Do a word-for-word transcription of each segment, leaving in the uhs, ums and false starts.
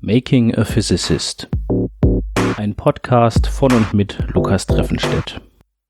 Making a Physicist. Ein Podcast von und mit Lukas Treffenstedt.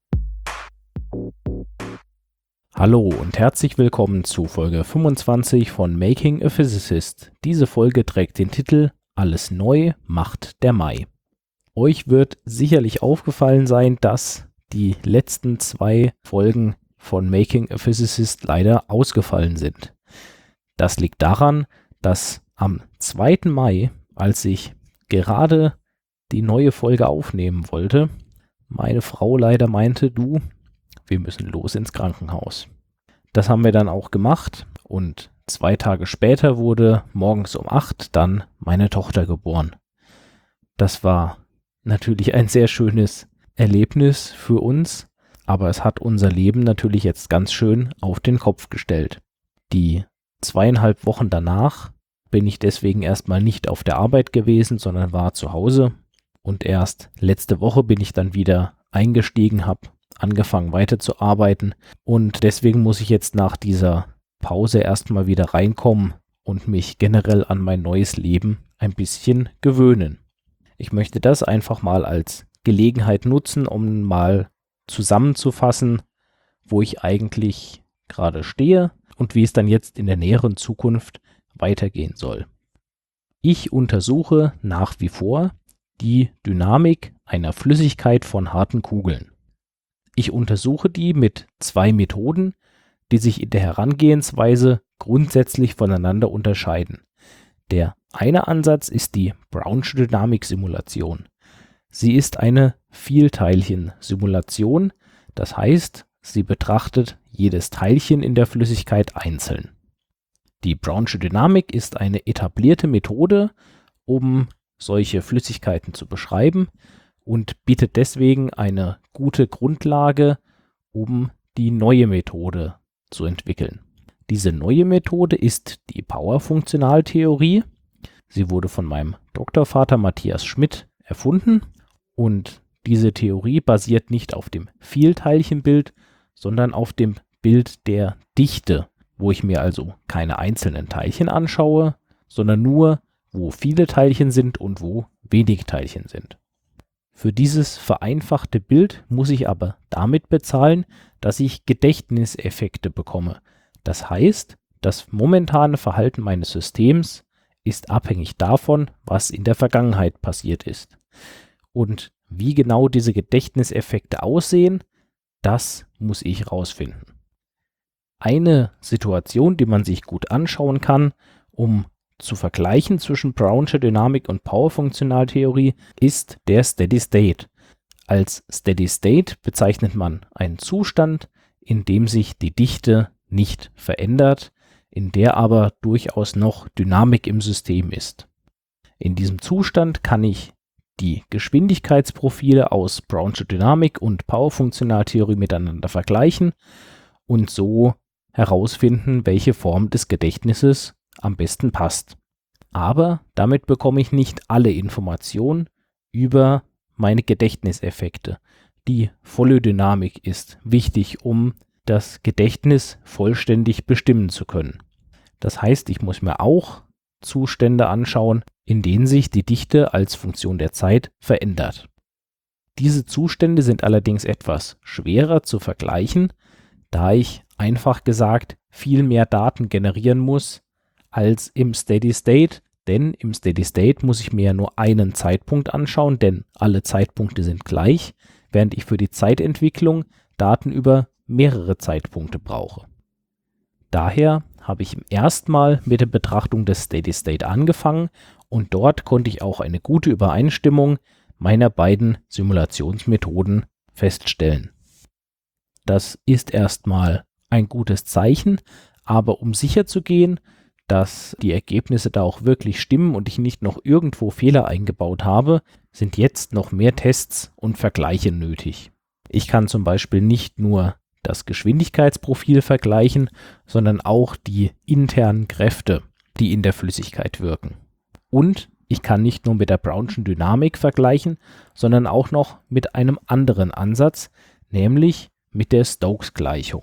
Hallo und herzlich willkommen zu Folge fünfundzwanzig von Making a Physicist. Diese Folge trägt den Titel Alles neu macht der Mai. Euch wird sicherlich aufgefallen sein, dass die letzten zwei Folgen von Making a Physicist leider ausgefallen sind. Das liegt daran, dass am zweiten Mai, als ich gerade die neue Folge aufnehmen wollte, meine Frau leider meinte, du, wir müssen los ins Krankenhaus. Das haben wir dann auch gemacht und zwei Tage später wurde morgens um acht dann meine Tochter geboren. Das war natürlich ein sehr schönes Erlebnis für uns, aber es hat unser Leben natürlich jetzt ganz schön auf den Kopf gestellt. Die zweieinhalb Wochen danach bin ich deswegen erstmal nicht auf der Arbeit gewesen, sondern war zu Hause. Und erst letzte Woche bin ich dann wieder eingestiegen, habe angefangen weiterzuarbeiten. Und deswegen muss ich jetzt nach dieser Pause erstmal wieder reinkommen und mich generell an mein neues Leben ein bisschen gewöhnen. Ich möchte das einfach mal als Gelegenheit nutzen, um mal zusammenzufassen, wo ich eigentlich gerade stehe und wie es dann jetzt in der näheren Zukunft weitergehen soll. Ich untersuche nach wie vor die Dynamik einer Flüssigkeit von harten Kugeln. Ich untersuche die mit zwei Methoden, die sich in der Herangehensweise grundsätzlich voneinander unterscheiden. Der eine Ansatz ist die Brownsche Dynamik-Simulation. Sie ist eine Vielteilchen-Simulation, das heißt, sie betrachtet jedes Teilchen in der Flüssigkeit einzeln. Die Brownsche Dynamik ist eine etablierte Methode, um solche Flüssigkeiten zu beschreiben und bietet deswegen eine gute Grundlage, um die neue Methode zu entwickeln. Diese neue Methode ist die Power-Funktionaltheorie. Sie wurde von meinem Doktorvater Matthias Schmidt erfunden und diese Theorie basiert nicht auf dem Vielteilchenbild, sondern auf dem Bild der Dichte, wo ich mir also keine einzelnen Teilchen anschaue, sondern nur, wo viele Teilchen sind und wo wenig Teilchen sind. Für dieses vereinfachte Bild muss ich aber damit bezahlen, dass ich Gedächtniseffekte bekomme. Das heißt, das momentane Verhalten meines Systems ist abhängig davon, was in der Vergangenheit passiert ist. Und wie genau diese Gedächtniseffekte aussehen, das muss ich rausfinden. Eine Situation, die man sich gut anschauen kann, um zu vergleichen zwischen Brownsche Dynamik und Power-Funktionaltheorie, ist der Steady State. Als Steady State bezeichnet man einen Zustand, in dem sich die Dichte nicht verändert, in der aber durchaus noch Dynamik im System ist. In diesem Zustand kann ich die Geschwindigkeitsprofile aus Brownsche Dynamik und Power-Funktionaltheorie miteinander vergleichen und so herausfinden, welche Form des Gedächtnisses am besten passt. Aber damit bekomme ich nicht alle Informationen über meine Gedächtniseffekte. Die volle Dynamik ist wichtig, um das Gedächtnis vollständig bestimmen zu können. Das heißt, ich muss mir auch Zustände anschauen, in denen sich die Dichte als Funktion der Zeit verändert. Diese Zustände sind allerdings etwas schwerer zu vergleichen, da ich einfach gesagt viel mehr Daten generieren muss als im Steady State, denn im Steady State muss ich mir ja nur einen Zeitpunkt anschauen, denn alle Zeitpunkte sind gleich, während ich für die Zeitentwicklung Daten über mehrere Zeitpunkte brauche. Daher habe ich erstmal mit der Betrachtung des Steady State angefangen und dort konnte ich auch eine gute Übereinstimmung meiner beiden Simulationsmethoden feststellen. Das ist erstmal ein gutes Zeichen, aber um sicher zu gehen, dass die Ergebnisse da auch wirklich stimmen und ich nicht noch irgendwo Fehler eingebaut habe, sind jetzt noch mehr Tests und Vergleiche nötig. Ich kann zum Beispiel nicht nur das Geschwindigkeitsprofil vergleichen, sondern auch die internen Kräfte, die in der Flüssigkeit wirken. Und ich kann nicht nur mit der Brownschen Dynamik vergleichen, sondern auch noch mit einem anderen Ansatz, nämlich mit der Stokes-Gleichung.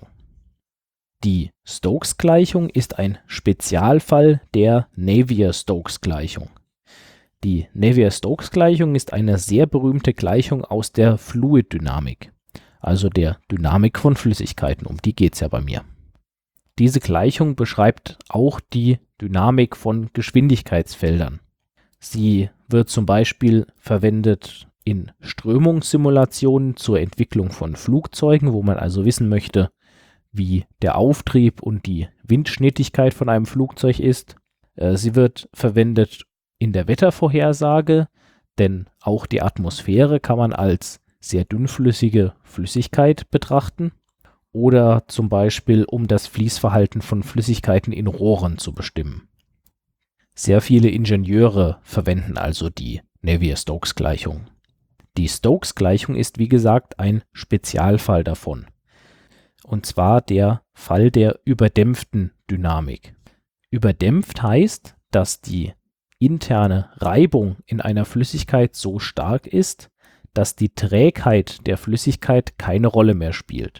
Die Stokes-Gleichung ist ein Spezialfall der Navier-Stokes-Gleichung. Die Navier-Stokes-Gleichung ist eine sehr berühmte Gleichung aus der Fluiddynamik, also der Dynamik von Flüssigkeiten, um die geht es ja bei mir. Diese Gleichung beschreibt auch die Dynamik von Geschwindigkeitsfeldern. Sie wird zum Beispiel verwendet in Strömungssimulationen zur Entwicklung von Flugzeugen, wo man also wissen möchte, wie der Auftrieb und die Windschnittigkeit von einem Flugzeug ist. Sie wird verwendet in der Wettervorhersage, denn auch die Atmosphäre kann man als sehr dünnflüssige Flüssigkeit betrachten oder zum Beispiel um das Fließverhalten von Flüssigkeiten in Rohren zu bestimmen. Sehr viele Ingenieure verwenden also die Navier-Stokes-Gleichung. Die Stokes-Gleichung ist wie gesagt ein Spezialfall davon, und zwar der Fall der überdämpften Dynamik. Überdämpft heißt, dass die interne Reibung in einer Flüssigkeit so stark ist, dass die Trägheit der Flüssigkeit keine Rolle mehr spielt.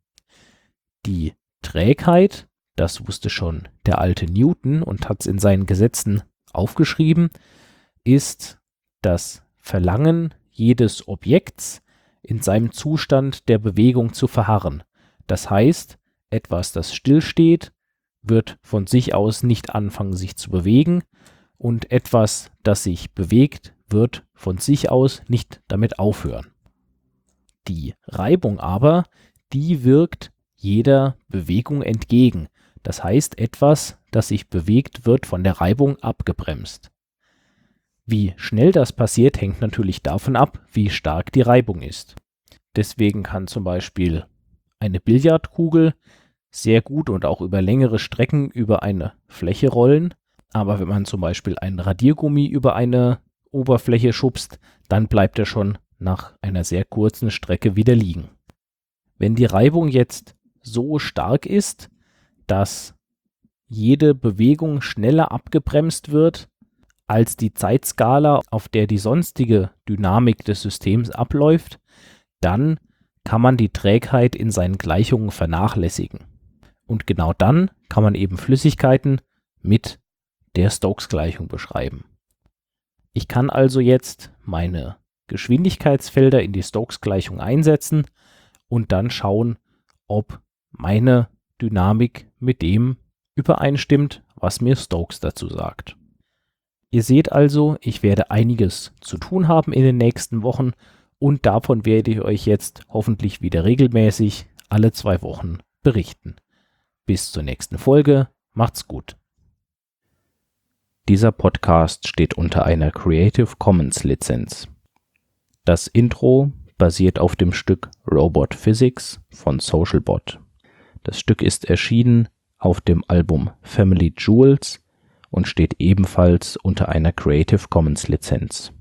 Die Trägheit, das wusste schon der alte Newton und hat es in seinen Gesetzen aufgeschrieben, ist das Verlangen jedes Objekts, in seinem Zustand der Bewegung zu verharren. Das heißt, etwas, das stillsteht, wird von sich aus nicht anfangen, sich zu bewegen, und etwas, das sich bewegt, wird von sich aus nicht damit aufhören. Die Reibung aber, die wirkt jeder Bewegung entgegen. Das heißt, etwas, das sich bewegt, wird von der Reibung abgebremst. Wie schnell das passiert, hängt natürlich davon ab, wie stark die Reibung ist. Deswegen kann zum Beispiel eine Billardkugel sehr gut und auch über längere Strecken über eine Fläche rollen. Aber wenn man zum Beispiel einen Radiergummi über eine Oberfläche schubst, dann bleibt er schon nach einer sehr kurzen Strecke wieder liegen. Wenn die Reibung jetzt so stark ist, dass jede Bewegung schneller abgebremst wird, als die Zeitskala, auf der die sonstige Dynamik des Systems abläuft, dann kann man die Trägheit in seinen Gleichungen vernachlässigen. Und genau dann kann man eben Flüssigkeiten mit der Stokes-Gleichung beschreiben. Ich kann also jetzt meine Geschwindigkeitsfelder in die Stokes-Gleichung einsetzen und dann schauen, ob meine Dynamik mit dem übereinstimmt, was mir Stokes dazu sagt. Ihr seht also, ich werde einiges zu tun haben in den nächsten Wochen und davon werde ich euch jetzt hoffentlich wieder regelmäßig alle zwei Wochen berichten. Bis zur nächsten Folge, macht's gut. Dieser Podcast steht unter einer Creative Commons Lizenz. Das Intro basiert auf dem Stück Robot Physics von Socialbot. Das Stück ist erschienen auf dem Album Family Jewels und steht ebenfalls unter einer Creative Commons Lizenz.